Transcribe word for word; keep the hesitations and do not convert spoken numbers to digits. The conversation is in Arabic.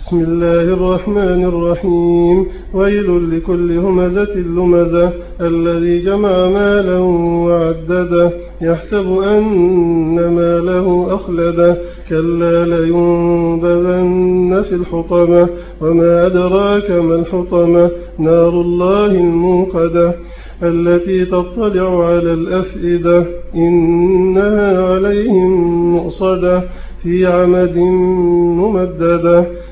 بسم الله الرحمن الرحيم. ويل لكل همزة لمزة الذي جمع مالا وعدده يحسب أن ماله أخلده كلا لينبذن في الحطمة وما أدراك ما الحطمة نار الله الموقدة التي تطلع على الأفئدة إنها عليهم مؤصدة في عمد ممددة